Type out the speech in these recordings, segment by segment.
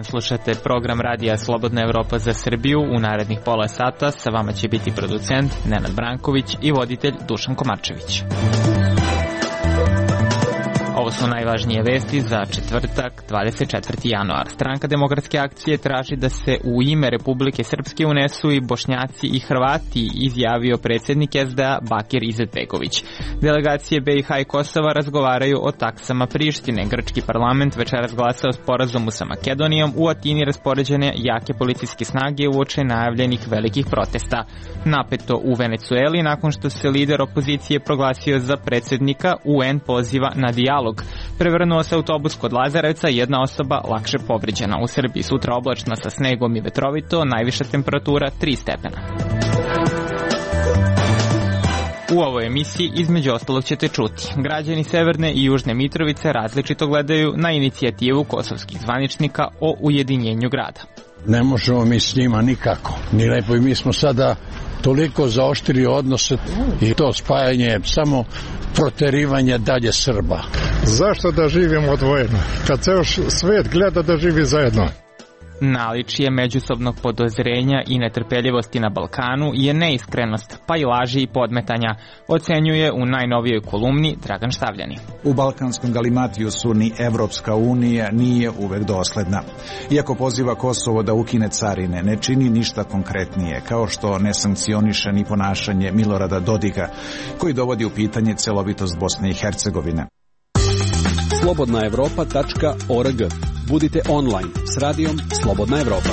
slušate program radija Slobodna Evropa za Srbiju. U narednih pola sata sa vama će biti producent Nenad Branković i voditelj Dušan Komarčević. Ovo su najvažnije vesti za četvrtak, 24. januar. Stranka Demokratske akcije traži da se u ime Republike Srpske unesu i Bošnjaci i Hrvati, izjavio predsjednik SDA Bakir Izetbegović. Delegacije BiH i Kosova razgovaraju o taksama Prištine. Grčki parlament večeras glasao o sporazumu sa Makedonijom. U Atini raspoređene jake policijske snage uoči najavljenih velikih protesta. Napeto u Venecueli nakon što se lider opozicije proglasio za predsjednika, UN poziva na dijalog. Prevrnuo se autobus kod Lazarevca, jedna osoba lakše povrijeđena. U Srbiji sutra oblačno sa snegom i vetrovito, najviša temperatura 3 stepena. U ovoj emisiji između ostalog ćete čuti. Građani Severne i Južne Mitrovice različito gledaju na inicijativu kosovskih zvaničnika o ujedinjenju grada. Ne možemo mi s njima nikako, ni lepo, i mi smo sada toliko zaoštrili odnose i to spajanje je samo proterivanje dalje Srba. Zašto da živimo odvojeno, kad ceo svet gleda da živi zajedno? Naličje međusobnog podozrenja i netrpeljivosti na Balkanu je neiskrenost, pa i laži i podmetanja, ocenjuje u najnovijoj kolumni Dragan Štavljani. U balkanskom galimatijusu ni Evropska unija nije uvek dosledna. Iako poziva Kosovo da ukine carine, ne čini ništa konkretnije, kao što ne sankcioniše ni ponašanje Milorada Dodika, koji dovodi u pitanje celovitost Bosne i Hercegovine. slobodnaevropa.org. Budite online s radijom Slobodna Evropa.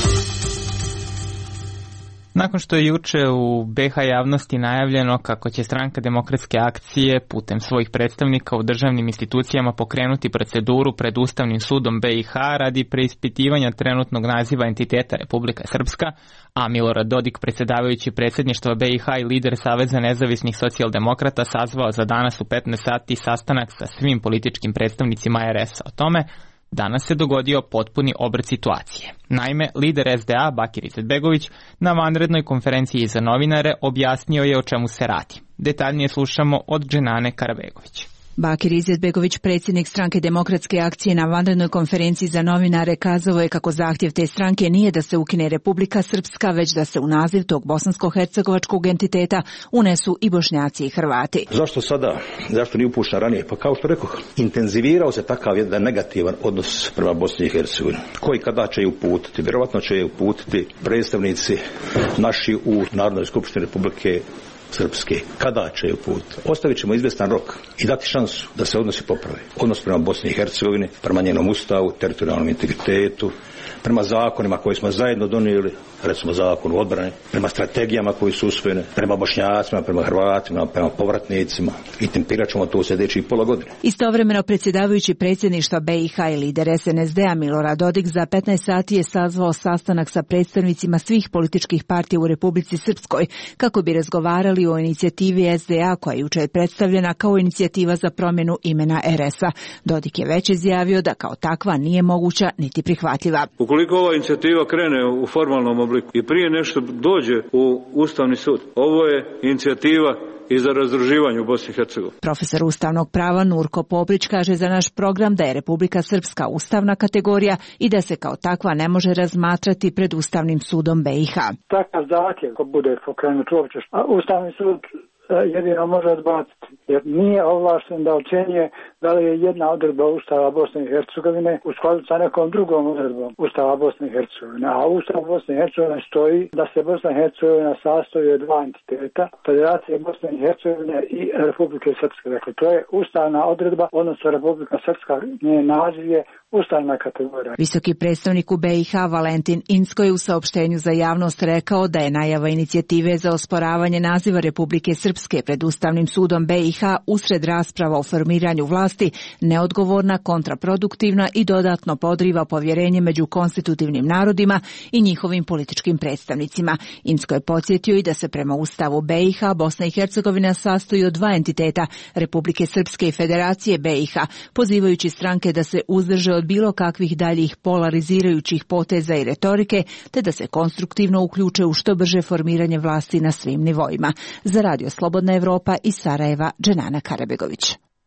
Nakon što je juče u BiH javnosti najavljeno kako će Stranka Demokratske akcije putem svojih predstavnika u državnim institucijama pokrenuti proceduru pred Ustavnim sudom BiH radi preispitivanja trenutnog naziva entiteta Republika Srpska, a Milorad Dodik, predsjedavajući predsjedništva BiH i lider Saveza nezavisnih socijaldemokrata, sazvao za danas u 15 sati sastanak sa svim političkim predstavnicima RS o tome, danas se dogodio potpuni obrt situacije. Naime, lider SDA Bakir Izetbegović na vanrednoj konferenciji za novinare objasnio je o čemu se radi. Detaljnije slušamo od Dženane Karabegović. Bakir Izetbegović, predsjednik Stranke Demokratske akcije, na vanrednoj konferenciji za novinare kazao je kako zahtjev te stranke nije da se ukine Republika Srpska, već da se u naziv tog bosansko-hercegovačkog entiteta unesu i Bošnjaci i Hrvati. Zašto sada? Zašto nije upušten ranije? Pa kao što rekoh, intenzivirao se takav jedan negativan odnos prema Bosni i Hercegovini. Koji kada će je uputiti? Vjerovatno će je uputiti predstavnici naši u Narodnoj skupštini Republike Srpske. Kada će je uputiti? Ostavit ćemo izvestan rok i dati šansu da se odnosi poprave. Odnos prema Bosni i Hercegovini, prema njenom ustavu, teritorijalnom integritetu, prema zakonima koje smo zajedno donijeli, recimo zakon o odbrani, prema strategijama koji su usvojene, prema Bošnjacima, prema Hrvatima, prema povratnicima, i tempirat ćemo to u sljedećih pola godine. Istovremeno predsjedavajući predsjedništva BiH i lider SNSD-a Milorad Dodik za 15 sati je sazvao sastanak sa predstavnicima svih političkih partija u Republici Srpskoj kako bi razgovarali o inicijativi SDA koja je jučer predstavljena kao inicijativa za promjenu imena RS-a. Dodik je već izjavio da kao takva nije moguća niti prihvatljiva. Ukoliko ova inicijativa krene u formalnom obliku i prije nešto dođe u Ustavni sud, ovo je inicijativa i za razdruživanje u Bosni i Hercegovini. Profesor ustavnog prava Nurko Poprić kaže za naš program da je Republika Srpska ustavna kategorija i da se kao takva ne može razmatrati pred Ustavnim sudom BiH. Takav zahtjev ko bude pokrenut uopće, Ustavni sud jedino može odbaciti, jer nije ovlašten da ocjenjuje da li je jedna odredba Ustava Bosne i Hercegovine u skladu sa nekom drugom odredbom Ustava Bosne i Hercegovine. A u Ustavu Bosne i Hercegovine stoji da se Bosna i Hercegovina sastoji od dva entiteta, Federacije Bosne i Hercegovine i Republike Srpske. Dakle, to je ustavna odredba, odnosno Republika Srpska, njen naziv je ustavna kategorija. Visoki predstavnik u BiH Valentin Incko je u saopštenju za javnost rekao da je najava inicijative za osporavanje naziva Republike Srpske pred Ustavnim sudom BiH usred rasprava o formiranju vlasti neodgovorna, kontraproduktivna i dodatno podriva povjerenje među konstitutivnim narodima i njihovim političkim predstavnicima. Incko je podsjetio i da se prema Ustavu BiH Bosna i Hercegovina sastoji od dva entiteta, Republike Srpske i Federacije BiH, pozivajući stranke da se uzdrže od bilo kakvih daljih polarizirajućih poteza i retorike, te da se konstruktivno uključe u što brže formiranje vlasti na svim nivoima. Za Radio Slobodna Evropa iz Sarajeva, Dženana Karabegović.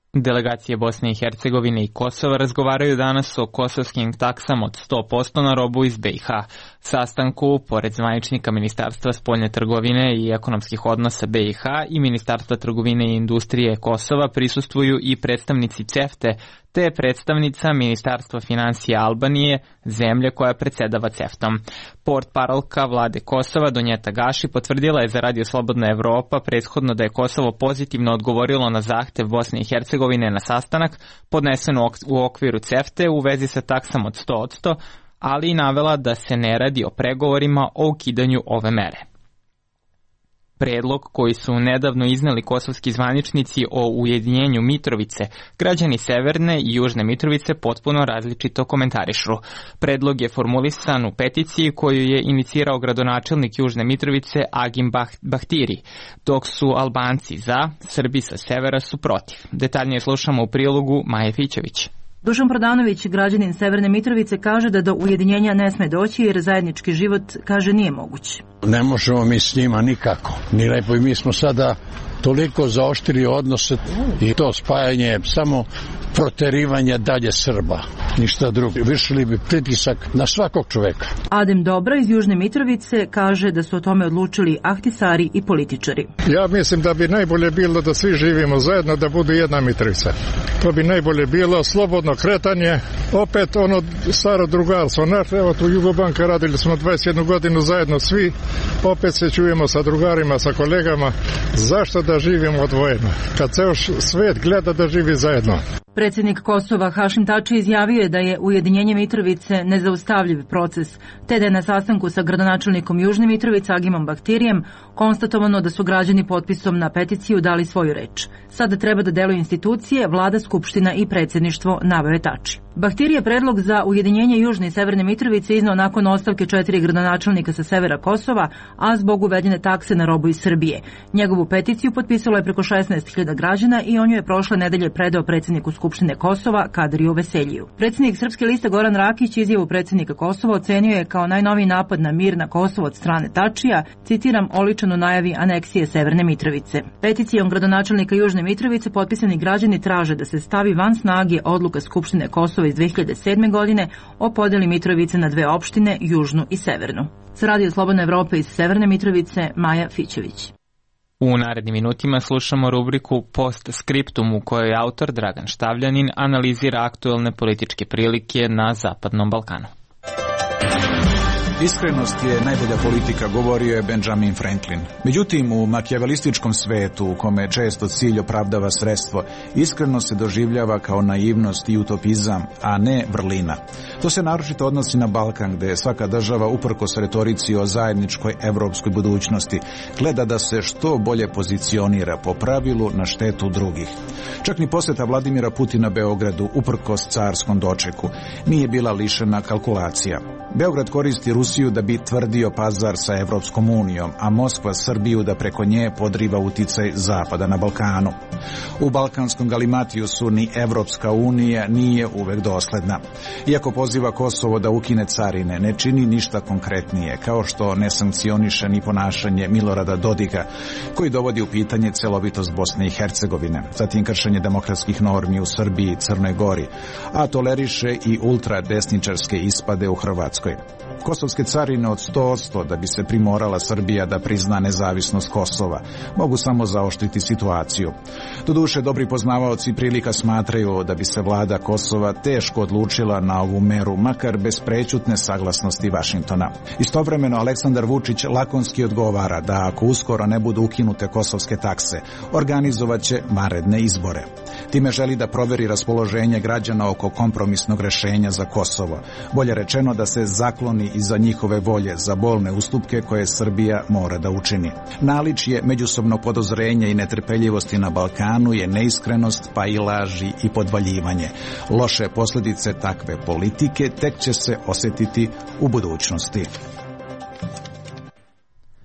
Delegacije Bosne i Hercegovine i Kosova razgovaraju danas o kosovskim taksama od 100% na robu iz BiH. Sastanku, pored zvaničnika Ministarstva spoljne trgovine i ekonomskih odnosa BiH i Ministarstva trgovine i industrije Kosova, prisustvuju i predstavnici CEFTE, te predstavnica Ministarstva financija Albanije, zemlje koja predsjedava CEFTom. Portparolka vlade Kosova Donjeta Gaši potvrdila je za Radio Slobodna Evropa prethodno da je Kosovo pozitivno odgovorilo na zahtev Bosne i Hercegovine na sastanak podnesen u okviru CEFTE u vezi sa taksama od 100%, ali i navela da se ne radi o pregovorima o ukidanju ove mere. Predlog koji su nedavno izneli kosovski zvaničnici o ujedinjenju Mitrovice, građani Severne i Južne Mitrovice potpuno različito komentarišu. Predlog je formulisan u peticiji koju je inicirao gradonačelnik Južne Mitrovice Agim Bahtiri, dok su Albanci za, Srbi sa severa su protiv. Detaljnije slušamo u prilogu Maje Fićević. Dušan Prodanović, građanin Severne Mitrovice, kaže da do ujedinjenja ne sme doći jer zajednički život, kaže, nije moguć. Ne možemo mi s njima nikako. Ni lepo, i mi smo sada toliko zaoštrili odnose i to spajanje samo proterivanje dalje Srba, ništa drugo. Vršili bi pritisak na svakog čoveka. Adem Dobra iz Južne Mitrovice kaže da su o tome odlučili ahtisari i političari. Ja mislim da bi najbolje bilo da svi živimo zajedno, da bude jedna Mitrovica. To bi najbolje bilo, slobodno kretanje, opet ono staro drugarstvo. Evo tu Jugobanka radili smo 21 godinu zajedno svi, opet se čujemo sa drugarima, sa kolegama. Zašto da živimo odvojeno? Kad ceo svet gleda da živi zajedno. Predsjednik Kosova Hašim Tači izjavio je da je ujedinjenje Mitrovice nezaustavljiv proces, te da je na sastanku sa gradonačelnikom Južne Mitrovice Agimom Bahtirijem konstatovano da su građani potpisom na peticiju dali svoju reč. Sada treba da deluju institucije, vlada, skupština i predsjedništvo, naveo je Tači. Bahtiri je predlog za ujedinjenje Južne i Severne Mitrovice iznao nakon ostavke 4 gradonačelnika sa severa Kosova, a zbog uvedene takse na robu iz Srbije. Njegovu peticiju potpisalo je preko 16.000 građana i on ju je prošle nedelje predao predsjedniku Skupštine Kosova Kadriju Veseljiju. Predsjednik Srpske liste Goran Rakić izjavu predsjednika Kosova ocenio je kao najnoviji napad na mir na Kosovo od strane Tačija, citiram, oličan u najavi aneksije Severne Mitrovice. Peticijom gradonačelnika Južne Mitrovice potpisani građani traže da se stavi van snage odluka Skupštine Kosova iz 2007. godine o podeli Mitrovice na dve opštine, Južnu i Severnu. Sa Radio Slobodne Evrope iz Severne Mitrovice, Maja Fićević. U narednim minutima slušamo rubriku Post Scriptum u kojoj autor Dragan Štavljanin analizira aktuelne političke prilike na Zapadnom Balkanu. Iskrenost je najbolja politika, govorio je Benjamin Franklin. Međutim, u makijavelističkom svetu, u kome često cilj opravdava sredstvo, iskrenost se doživljava kao naivnost i utopizam, a ne vrlina. To se naročito odnosi na Balkan, gde svaka država, uprkos retorici o zajedničkoj evropskoj budućnosti, gleda da se što bolje pozicionira, po pravilu na štetu drugih. Čak ni posjeta Vladimira Putina Beogradu, uprkos carskom dočeku, nije bila lišena kalkulacija. Beograd koristi Rusiju da bi tvrdio pazar sa Evropskom unijom, a Moskva Srbiju da preko nje podriva uticaj Zapada na Balkanu. U balkanskom galimatijusu ni Evropska unija nije uvek dosledna. Iako poziva Kosovo da ukine carine, ne čini ništa konkretnije, kao što ne sankcioniše ni ponašanje Milorada Dodika, koji dovodi u pitanje celovitost Bosne i Hercegovine, zatim kršenje demokratskih normi u Srbiji i Crnoj Gori, a toleriše i ultradesničarske ispade u Hrvatskoj. Kosovske carine od 100% da bi se primorala Srbija da prizna nezavisnost Kosova mogu samo zaoštriti situaciju. Doduše, dobri poznavaoci prilika smatraju da bi se vlada Kosova teško odlučila na ovu meru, makar bez prećutne saglasnosti Vašingtona. Istovremeno, Aleksandar Vučić lakonski odgovara da ako uskoro ne budu ukinute kosovske takse, organizovaće vanredne izbore. Time želi da proveri raspoloženje građana oko kompromisnog rešenja za Kosovo. Bolje rečeno da se zakloni iza njihove volje za bolne ustupke koje Srbija mora da učini. Naličje međusobno podozrenje i netrpeljivosti na Balkanu je neiskrenost, pa i laži i podvaljivanje. Loše posljedice takve politike tek će se osjetiti u budućnosti.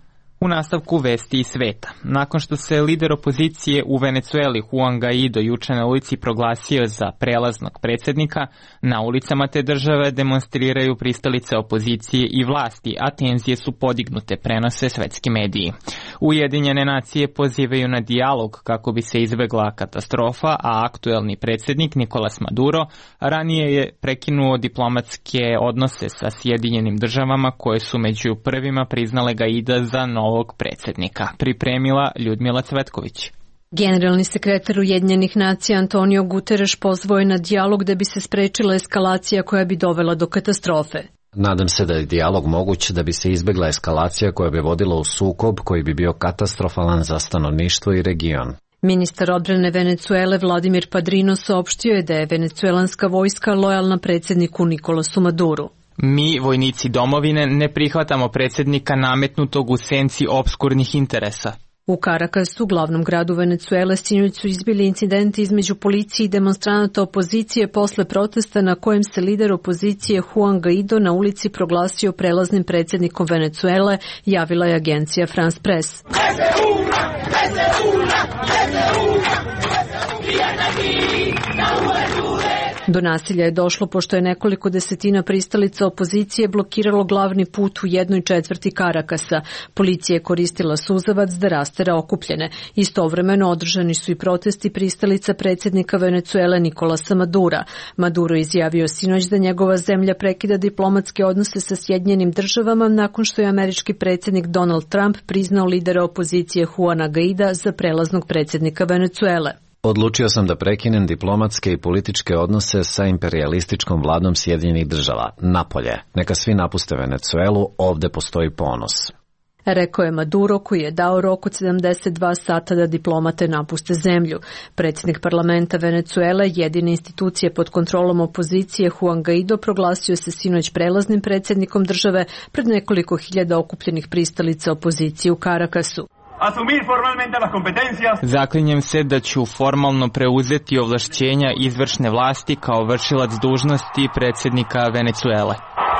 U nastavku vesti iz sveta. Nakon što se lider opozicije u Venecueli Juan Guaido juče na ulici proglasio za prelaznog predsjednika, na ulicama te države demonstriraju pristalice opozicije i vlasti, a tenzije su podignute, prenose svetski mediji. Ujedinjene nacije pozivaju na dijalog kako bi se izbegla katastrofa, a aktuelni predsjednik Nicolas Maduro ranije je prekinuo diplomatske odnose sa Sjedinjenim državama koje su među prvima priznale Guaida za novog predsjednika. Pripremila Ljudmila Cvetković. Generalni sekretar Ujedinjenih nacija Antonio Guterres pozvao je na dijalog da bi se sprečila eskalacija koja bi dovela do katastrofe. Nadam se da je dijalog moguć da bi se izbegla eskalacija koja bi vodila u sukob koji bi bio katastrofalan za stanovništvo i region. Ministar odbrane Venecuele Vladimir Padrino saopštio je da je venecuelanska vojska lojalna predsjedniku Nicolasu Maduru. Mi, vojnici domovine, ne prihvatamo predsjednika nametnutog u senci opskurnih interesa. U Caracasu, glavnom gradu Venecuele, sinoć su izbili incidenti između policije i demonstranata opozicije posle protesta na kojem se lider opozicije Juan Guaido na ulici proglasio prelaznim predsjednikom Venecuele, javila je agencija France Press. Do nasilja je došlo pošto je nekoliko desetina pristalica opozicije blokiralo glavni put u 1/4 Caracasa. Policija je koristila suzavac da rastera okupljene. Istovremeno održani su i protesti pristalica predsjednika Venecuele Nicolasa Madura. Maduro izjavio sinoć da njegova zemlja prekida diplomatske odnose sa Sjedinjenim državama nakon što je američki predsjednik Donald Trump priznao lidera opozicije Juana Guaida za prelaznog predsjednika Venecuele. Odlučio sam da prekinem diplomatske i političke odnose sa imperijalističkom vladom Sjedinjenih država. Napolje. Neka svi napuste Venecuelu, ovde postoji ponos. Rekao je Maduro, koji je dao rok od 72 sata da diplomate napuste zemlju. Predsjednik parlamenta Venecuele, jedine institucije pod kontrolom opozicije, Juan Guaido, proglasio se sinoć prelaznim predsjednikom države pred nekoliko hiljada okupljenih pristalica opozicije u Caracasu. Zaklinjem se da ću formalno preuzeti ovlašćenja izvršne vlasti kao vršilac dužnosti predsjednika Venecuele.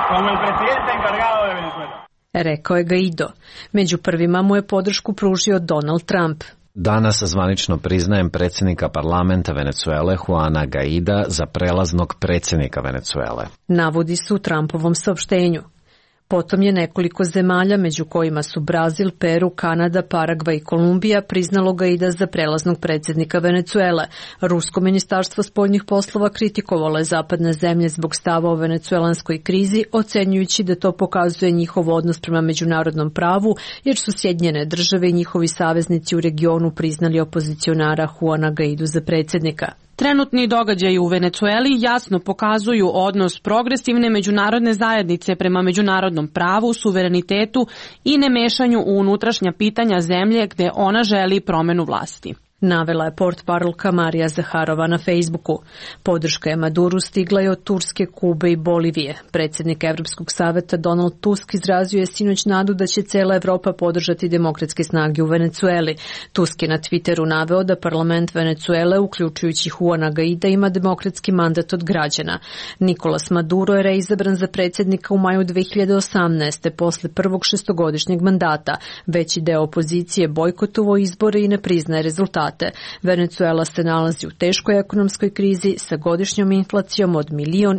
Rekao je Guaido. Među prvima mu je podršku pružio Donald Trump. Danas zvanično priznajem predsjednika parlamenta Venecuele Juana Guaida za prelaznog predsjednika Venecuele. Navodi se u Trumpovom saopštenju. Potom je nekoliko zemalja, među kojima su Brazil, Peru, Kanada, Paragvaj i Kolumbija, priznalo Guaida za prelaznog predsjednika Venecuele. Rusko ministarstvo spoljnih poslova kritikovalo je zapadne zemlje zbog stava o venecuelanskoj krizi, ocenjujući da to pokazuje njihov odnos prema međunarodnom pravu, jer su Sjedinjene države i njihovi saveznici u regionu priznali opozicionara Juana Guaidu za predsjednika. Trenutni događaji u Venecueli jasno pokazuju odnos progresivne međunarodne zajednice prema međunarodnom pravu, suverenitetu i nemešanju u unutrašnja pitanja zemlje gde ona želi promenu vlasti. Navela je portparolka Marija Zaharova na Facebooku. Podrška je Maduru stigla je od Turske, Kube i Bolivije. Predsjednik Evropskog saveta Donald Tusk izrazio je sinoć nadu da će cela Evropa podržati demokratske snage u Venecueli. Tusk je na Twitteru naveo da parlament Venecuele, uključujući Juana Guaida, ima demokratski mandat od građana. Nicolas Maduro je reizabran za predsjednika u maju 2018. posle prvog šestogodišnjeg mandata. Veći deo opozicije bojkotovao izbore i ne priznaje rezultate. Venecuela se nalazi u teškoj ekonomskoj krizi sa godišnjom inflacijom od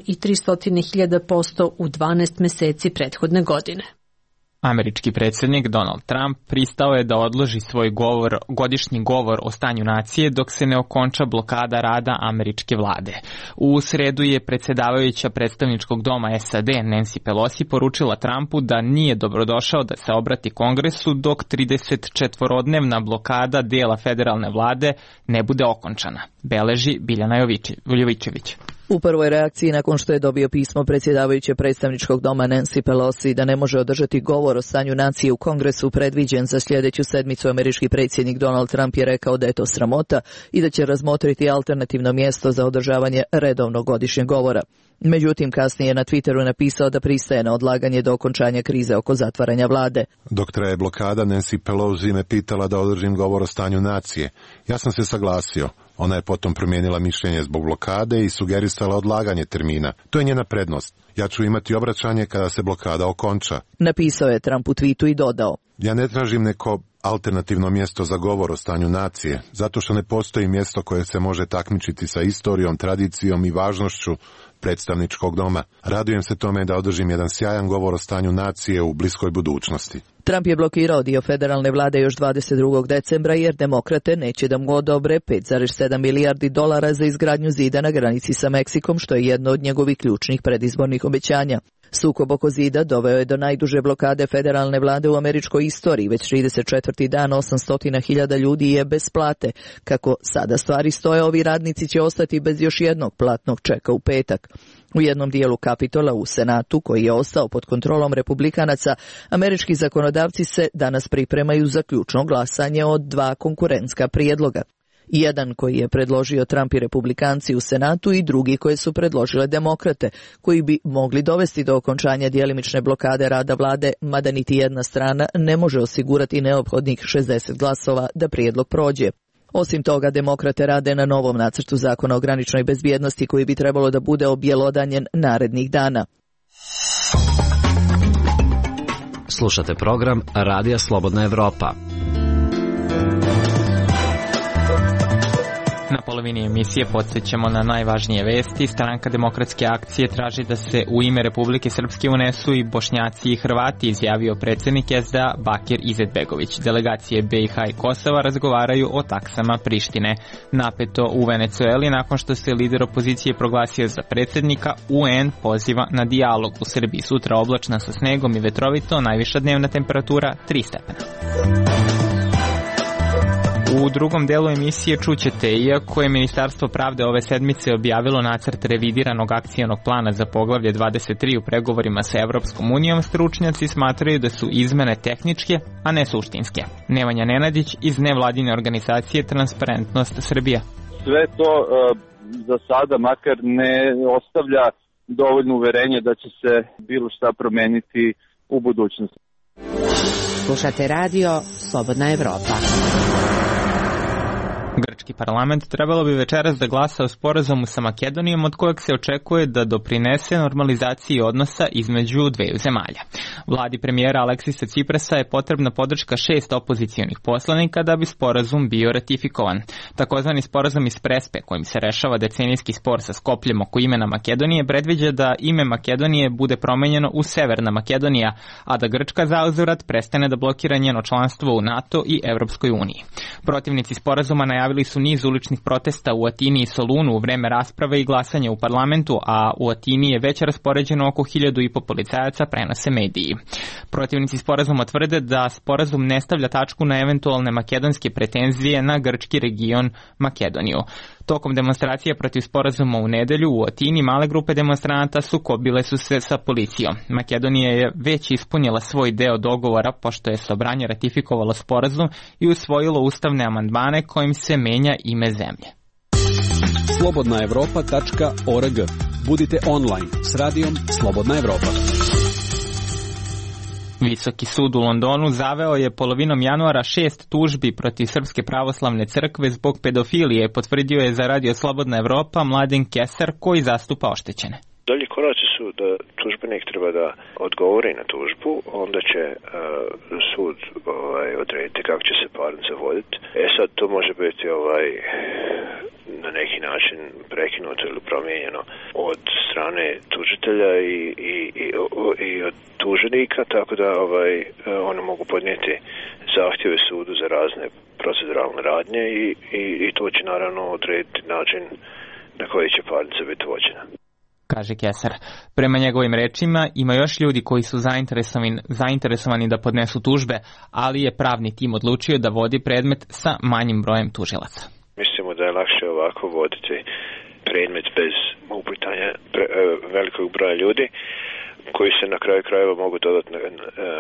1.300.000% u 12 meseci prethodne godine. Američki predsjednik Donald Trump pristao je da odloži svoj godišnji govor o stanju nacije dok se ne okonča blokada rada američke vlade. U sredu je predsjedavajuća predstavničkog doma SAD Nancy Pelosi poručila Trumpu da nije dobrodošao da se obrati Kongresu dok 34-dnevna blokada dela federalne vlade ne bude okončana, beleži Biljana Jovićević. U prvoj reakciji nakon što je dobio pismo predsjedavajuće predstavničkog doma Nancy Pelosi da ne može održati govor o stanju nacije u Kongresu predviđen za sljedeću sedmicu, američki predsjednik Donald Trump je rekao da je to sramota i da će razmotriti alternativno mjesto za održavanje redovnog godišnjeg govora. Međutim, kasnije je na Twitteru napisao da pristaje na odlaganje do okončanja krize oko zatvaranja vlade. Dok traje blokada, Nancy Pelosi me pitala da održim govor o stanju nacije. Ja sam se saglasio. Ona je potom promijenila mišljenje zbog blokade i sugerisala odlaganje termina. To je njena prednost. Ja ću imati obraćanje kada se blokada okonča. Napisao je Trump u tweetu i dodao: Ja ne tražim neko alternativno mjesto za govor o stanju nacije, zato što ne postoji mjesto koje se može takmičiti sa istorijom, tradicijom i važnošću predstavničkog doma. Radujem se tome da održim jedan sjajan govor o stanju nacije u bliskoj budućnosti. Trump je blokirao dio federalne vlade još 22. decembra jer demokrate neće da mu odobre $5,7 milijardi za izgradnju zida na granici sa Meksikom, što je jedno od njegovih ključnih predizbornih obećanja. Sukob oko zida doveo je do najduže blokade federalne vlade u američkoj istoriji. Već 34. dan 800.000 ljudi je bez plate. Kako sada stvari stoje, ovi radnici će ostati bez još jednog platnog čeka u petak. U jednom dijelu Kapitola u Senatu, koji je ostao pod kontrolom republikanaca, američki zakonodavci se danas pripremaju za ključno glasanje od 2 konkurentska prijedloga. Jedan koji je predložio Trump i republikanci u Senatu i drugi koje su predložile demokrate, koji bi mogli dovesti do okončanja djelimične blokade rada vlade, mada niti jedna strana ne može osigurati neophodnih 60 glasova da prijedlog prođe. Osim toga, demokrate rade na novom nacrtu zakona o graničnoj bezbjednosti koji bi trebalo da bude objelodanjen narednih dana. Slušate program Radija Slobodna Evropa. Na polovini emisije podsjećamo na najvažnije vesti. Stranka demokratske akcije traži da se u ime Republike Srpske unesu i Bošnjaci i Hrvati, izjavio predsjednik SDA Bakir Izetbegović. Delegacije BiH i Kosova razgovaraju o taksama Prištine. Napeto u Venecueli nakon što se lider opozicije proglasio za predsjednika, UN poziva na dijalog. U Srbiji sutra oblačno sa snegom i vetrovito, najviša dnevna temperatura 3 stepena. U drugom delu emisije čućete, iako je Ministarstvo pravde ove sedmice objavilo nacrt revidiranog akcionog plana za poglavlje 23 u pregovorima sa Evropskom unijom, stručnjaci smatraju da su izmene tehničke, a ne suštinske. Nemanja Nenadić iz nevladine organizacije Transparentnost Srbija. Sve to za sada makar ne ostavlja dovoljno uverenje da će se bilo šta promeniti u budućnosti. Slušate radio Slobodna Evropa. Grčki parlament trebalo bi večeras da glasa o sporazumu sa Makedonijom od kojeg se očekuje da doprinese normalizaciji odnosa između dveju zemalja. Vladi premijera Aleksisa Ciprasa je potrebna podrška 6 opozicionih poslanika da bi sporazum bio ratifikovan. Takozvani sporazum iz Prespe, kojim se rešava decenijski spor sa Skopljem oko imena Makedonije, predviđa da ime Makedonije bude promenjeno u Severna Makedonija, a da Grčka zauzvrat prestane da blokira njeno članstvo u NATO i Evropskoj uniji. Protivnici sporazuma najavili su niz uličnih protesta u Atini i Solunu u vreme rasprave i glasanja u parlamentu, a u Atini je već raspoređeno oko 1.500 policajaca, prenose mediji. Protivnici sporazuma tvrde da sporazum ne stavlja tačku na eventualne makedonske pretenzije na grčki region Makedoniju. Tokom demonstracije protiv sporazuma u nedelju u Atini male grupe demonstranata sukobile su se sa policijom. Makedonija je već ispunila svoj deo dogovora pošto je Sobranje ratifikovalo sporazum i usvojilo ustavne amandmane kojim se menja ime zemlje. slobodnaevropa.org. Budite online s radijom Slobodna Evropa. Visoki sud u Londonu zaveo je polovinom januara 6 tužbi protiv Srpske pravoslavne crkve zbog pedofilije, potvrdio je za radio Slobodna Evropa Mladen Kesar koji zastupa oštećene. Dalje koraci su da tužbenik treba da odgovori na tužbu, onda će sud odrediti kako će se parnica voditi. Sad to može biti na neki način prekinuto ili promijenjeno od strane tužitelja i od tuženika, tako da oni mogu podnijeti zahtjeve sudu za razne proceduralne radnje i to će naravno odrediti način na koji će parnica biti vođena, kaže Kesar. Prema njegovim rečima ima još ljudi koji su zainteresovani da podnesu tužbe, ali je pravni tim odlučio da vodi predmet sa manjim brojem tužilaca. Mislimo da je lakše ovako voditi predmet bez upitanja velikog broja ljudi koji se na kraju krajeva mogu dodati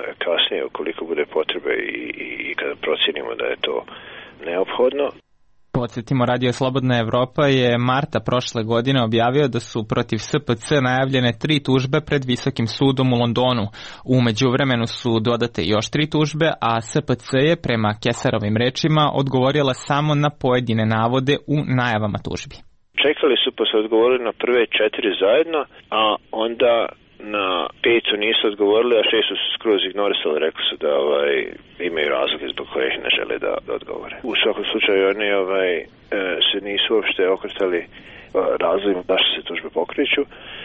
kasnije ukoliko bude potrebe i kada procijenimo da je to neophodno. Podsjetimo, Radio Slobodna Evropa je marta prošle godine objavio da su protiv SPC najavljene 3 tužbe pred Visokim sudom u Londonu. U međuvremenu su dodate još 3 tužbe, a SPC je prema Kesarovim rečima odgovorila samo na pojedine navode u najavama tužbi. Čekali su pa su odgovorili na prve 4 zajedno, a onda na 5 nisu odgovorili, a 6 su skroz ignorisali, rekli su da imaju razloge zbog kojih ne žele da odgovore. U svakom slučaju oni se nisu uopšte okretali razlogima zašto se tužbe pokreću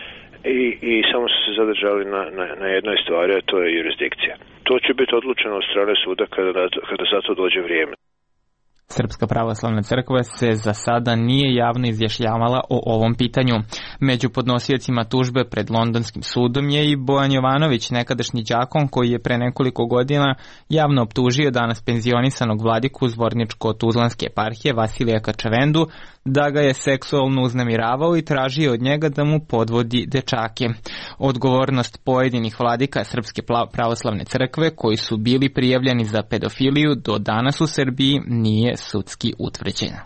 i samo su se zadržali na jednoj stvari, a to je jurisdikcija. To će biti odlučeno od strane suda kada za to dođe vrijeme. Srpska pravoslavna crkva se za sada nije javno izjašnjavala o ovom pitanju. Među podnosiocima tužbe pred Londonskim sudom je i Bojan Jovanović, nekadašnji đakon koji je pre nekoliko godina javno optužio danas penzionisanog vladiku Zvorničko-Tuzlanske eparhije Vasilija Kačavendu da ga je seksualno uznemiravao i tražio od njega da mu podvodi dečake. Odgovornost pojedinih vladika Srpske pravoslavne crkve koji su bili prijavljeni za pedofiliju do danas u Srbiji nije sudski utvrđena.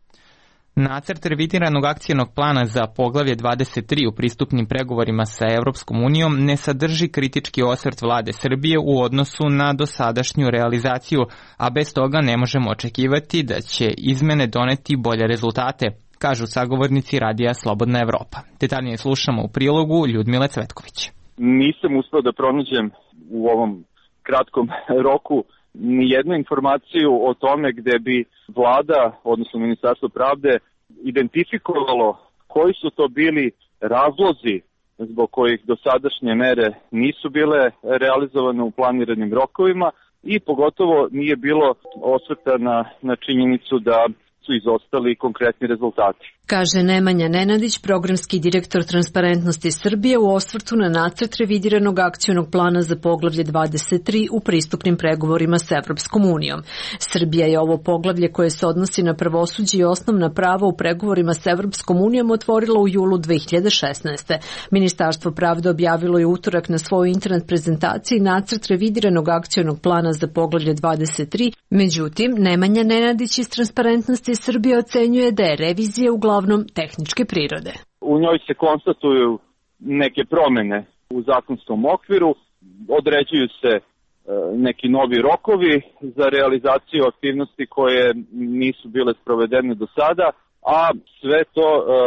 Nacrt revidiranog akcionog plana za poglavlje 23 u pristupnim pregovorima sa Evropskom unijom ne sadrži kritički osvrt vlade Srbije u odnosu na dosadašnju realizaciju, a bez toga ne možemo očekivati da će izmene doneti bolje rezultate, kažu sagovornici Radija Slobodna Evropa. Detaljnije slušamo u prilogu Ljudmile Cvetković. Nisam uspeo da pronađem u ovom kratkom roku ni jednu informaciju o tome gde bi vlada, odnosno Ministarstvo pravde, identifikovalo koji su to bili razlozi zbog kojih dosadašnje mere nisu bile realizovane u planiranim rokovima i pogotovo nije bilo osvrta na činjenicu da su izostali konkretni rezultati. Kaže Nemanja Nenadić, programski direktor Transparentnosti Srbije u osvrtu na nacrt revidiranog akcionog plana za poglavlje 23 u pristupnim pregovorima s Evropskom unijom. Srbija je ovo poglavlje koje se odnosi na pravosuđe i osnovna prava u pregovorima s Evropskom unijom otvorila u julu 2016. Ministarstvo pravde objavilo je utorak na svojoj internet prezentaciji nacrt revidiranog akcionog plana za poglavlje 23, međutim, Nemanja Nenadić iz Transparentnosti Srbije ocenjuje da je revizija uglavnom tehničke prirode. U njoj se konstatuju neke promene u zakonskom okviru, određuju se neki novi rokovi za realizaciju aktivnosti koje nisu bile sprovedene do sada, a sve to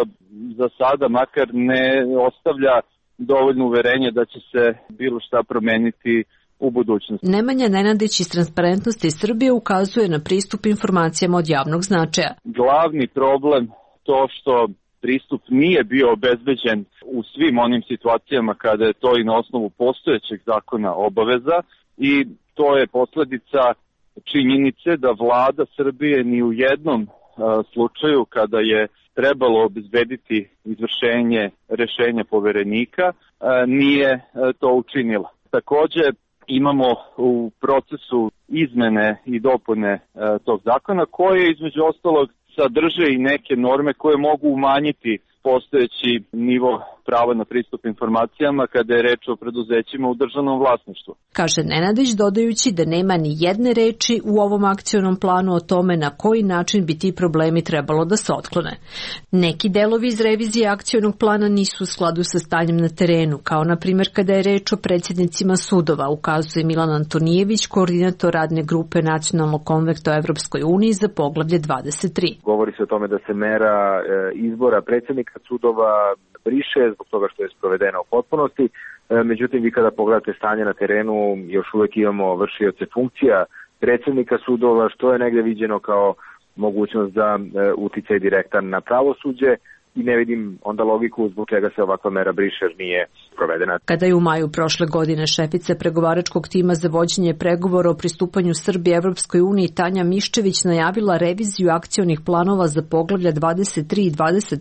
za sada makar ne ostavlja dovoljno uverenje da će se bilo šta promeniti u budućnosti. Nemanja Nenadić iz Transparentnosti Srbije ukazuje na pristup informacijama od javnog značaja. Glavni problem to što pristup nije bio obezbeđen u svim onim situacijama kada je to i na osnovu postojećeg zakona obaveza i to je posledica činjenice da vlada Srbije ni u jednom slučaju kada je trebalo obezbediti izvršenje rešenja poverenika nije to učinila. Takođe imamo u procesu izmene i dopune tog zakona koje između ostalog sadrže i neke norme koje mogu umanjiti postojeći nivo prava na pristup informacijama kada je reč o preduzećima u državnom vlasništvu. Kaže Nenadić, dodajući da nema ni jedne reči u ovom akcionom planu o tome na koji način bi ti problemi trebalo da se otklone. Neki delovi iz revizije akcionog plana nisu u skladu sa stanjem na terenu, kao na primjer kada je reč o predsjednicima sudova, ukazuje Milan Antonijević, koordinator radne grupe Nacionalnog konvekta o Evropskoj uniji za poglavlje 23. Govori se o tome da se mera izbora predsjednika sudova briše zbog toga što je sprovedena u potpunosti. Međutim, vi kada pogledate stanje na terenu, još uvek imamo vršioce funkcija predsjednika sudova, što je negde viđeno kao mogućnost za uticaj direktan na pravosuđe i ne vidim onda logiku zbog čega se ovakva mera briše jer nije provedena. Kada je u maju prošle godine šefica pregovaračkog tima za vođenje pregovora o pristupanju Srbije Evropskoj uniji Tanja Miščević najavila reviziju akcionih planova za poglavlja 23 i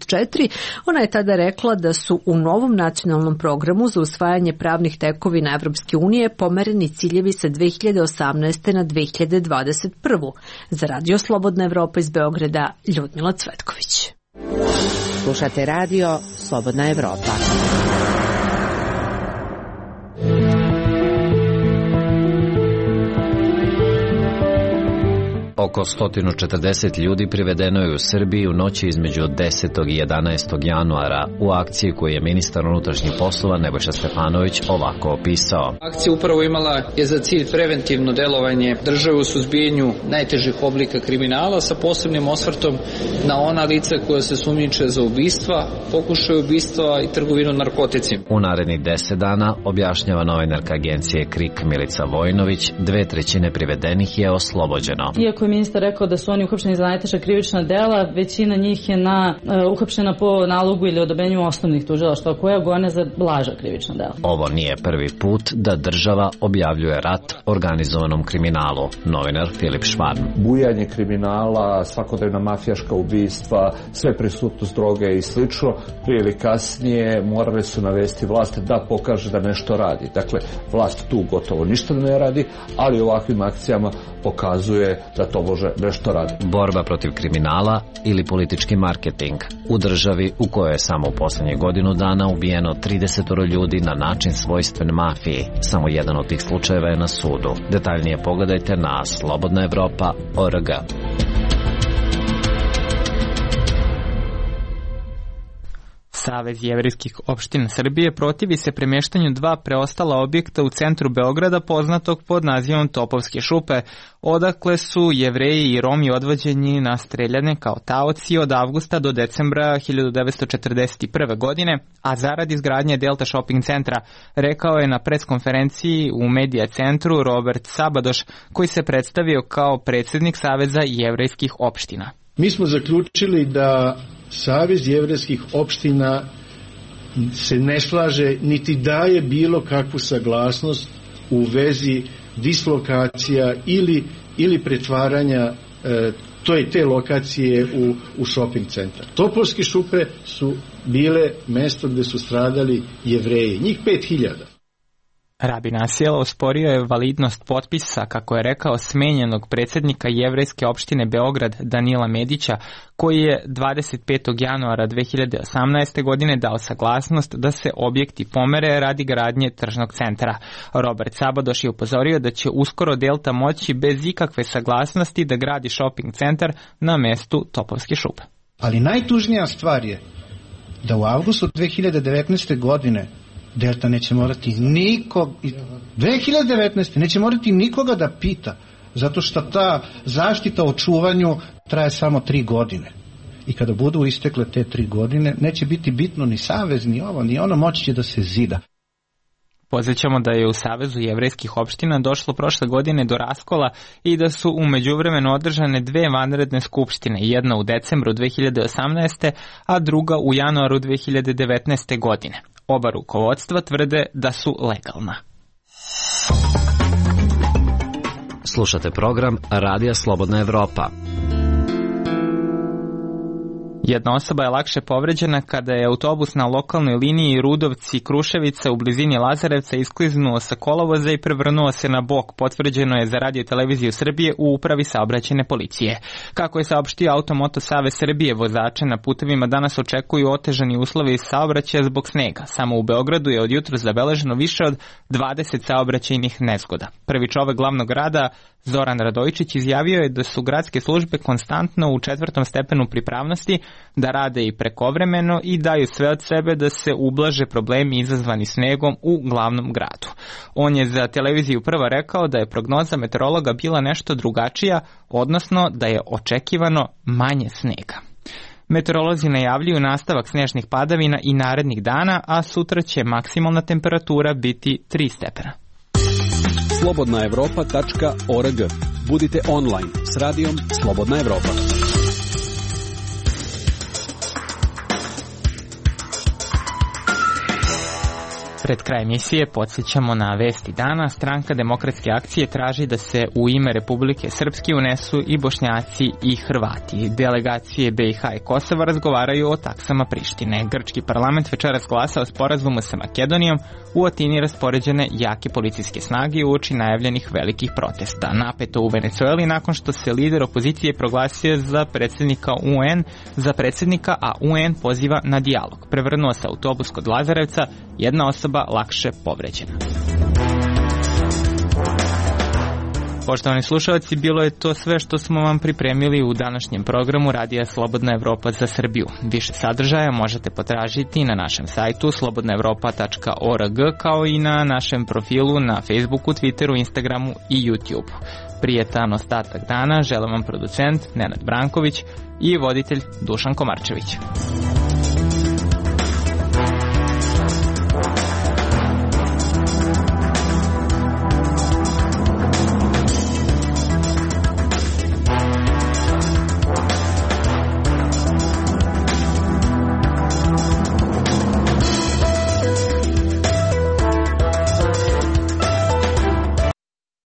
24, ona je tada rekla da su u novom nacionalnom programu za usvajanje pravnih tekovina Evropske unije pomereni ciljevi sa 2018. na 2021. Za Radio Slobodna Evropa iz Beograda, Ljudmila Cvetković. Slušate radio Slobodna Evropa. Oko 140 ljudi privedeno je u Srbiji u noći između 10. i 11. januara u akciji koju je ministar unutrašnjih poslova Nebojša Stefanović ovako opisao. Akcija upravo imala je za cilj preventivno delovanje države u suzbijanju najtežih oblika kriminala sa posebnim osvrtom na ona lica koja se sumnjiče za ubistva, pokušaj ubistva i trgovinu narkoticima. U narednih 10 dana, objašnjava novinarka agencije KRIK Milica Vojnović, 2/3 privedenih je oslobođeno. Iako je ministar rekao da su oni uhapšeni za najteža krivična dela, većina njih je uhapšena po nalogu ili odobrenju osnovnih tužilaštva koja gone za blaža krivična dela. Ovo nije prvi put da država objavljuje rat organizovanom kriminalu. Novinar Filip Švarn. Bujanje kriminala, svakodnevna mafijaška ubistva, sve prisutnost droge i slično, prije ili kasnije morale su navesti vlast da pokaže da nešto radi. Dakle, vlast tu gotovo ništa ne radi, ali ovakvim akcijama pokazuje da to može nešto radi. Borba protiv kriminala ili politički marketing u državi u kojoj je samo u posljednjih godinu dana ubijeno 30 ljudi na način svojstven mafiji. Samo jedan od tih slučajeva je na sudu. Detaljnije pogledajte na slobodnaevropa.org. Savez jevrejskih opština Srbije protivi se premještanju 2 preostala objekta u centru Beograda poznatog pod nazivom Topovske šupe, odakle su Jevreji i Romi odvođeni na streljane kao taoci od avgusta do decembra 1941. godine, a zarad izgradnje Delta Shopping centra, rekao je na preskonferenciji u Medija centru Robert Sabadoš, koji se predstavio kao predsjednik Saveza jevrejskih opština. Mi smo zaključili da Savez jevrejskih opština se ne slaže niti daje bilo kakvu saglasnost u vezi dislokacija ili pretvaranja te lokacije u shopping centar. Topovske šupe su bile mesto gde su stradali Jevreji, njih 5000. Rabin Asijel osporio je validnost potpisa, kako je rekao, smenjenog predsjednika jevrejske opštine Beograd Danila Medića, koji je 25. januara 2018. godine dao saglasnost da se objekti pomere radi gradnje tržnog centra. Robert Sabadoš je upozorio da će uskoro Delta moći bez ikakve saglasnosti da gradi shopping centar na mestu Topovske šupe. Ali najtužnija stvar je da u avgustu 2019. godine Delta neće morati 2019. neće morati nikoga da pita, zato što ta zaštita o čuvanju traje samo 3 godine. I kada budu istekle te 3 godine, neće biti bitno ni savez, ni ovo, ni ono, moći će da se zida. Podsjećamo da je u Savezu jevrejskih opština došlo prošle godine do raskola i da su u međuvremenu održane 2 vanredne skupštine, jedna u decembru 2018. a druga u januaru 2019. godine. Oba rukovodstva tvrde da su legalna. Slušate program Radija Slobodna Evropa. Jedna osoba je lakše povređena kada je autobus na lokalnoj liniji Rudovci-Kruševica u blizini Lazarevca iskliznuo sa kolovoza i prevrnuo se na bok, potvrđeno je za Radio Televiziju Srbije u upravi saobraćajne policije. Kako je saopštio Automoto Savez Srbije, vozače na putevima danas očekuju otežani uslovi saobraćaja zbog snega. Samo u Beogradu je od jutra zabeleženo više od 20 saobraćajnih nezgoda. Prvi čovek glavnog grada, Zoran Radojičić, izjavio je da su gradske službe konstantno u 4. stepenu pripravnosti, da rade i prekovremeno i daju sve od sebe da se ublaže problemi izazvani snegom u glavnom gradu. On je za televiziju Prva rekao da je prognoza meteorologa bila nešto drugačija, odnosno da je očekivano manje snega. Meteorolozi najavljuju nastavak snežnih padavina i narednih dana, a sutra će maksimalna temperatura biti 3 stepena. Slobodnaevropa.org. Budite online s radijom Slobodna Evropa. Pred kraj emisije podsjećamo na vesti dana. Stranka Demokratske akcije traži da se u ime Republike Srpske unesu i Bošnjaci i Hrvati. Delegacije BiH i Kosova razgovaraju o taksama Prištine. Grčki parlament večeras glasa o sporazumu sa Makedonijom, u Atini raspoređene jake policijske snage uoči najavljenih velikih protesta. Napeto u Venecueli nakon što se lider opozicije proglasio za predsjednika, a UN poziva na dijalog. Prevrnuo se autobus kod Lazarevca, jedna osoba lakše povređena. Poštovani slušalci, bilo je to sve što smo vam pripremili u današnjem programu Radija Slobodna Evropa za Srbiju. Više sadržaja možete potražiti na našem sajtu slobodnaevropa.org, kao i na našem profilu na Facebooku, Twitteru, Instagramu i YouTubeu. Prijetan ostatak dana želim vam producent Nenad Branković i voditelj Dušan Komarčević.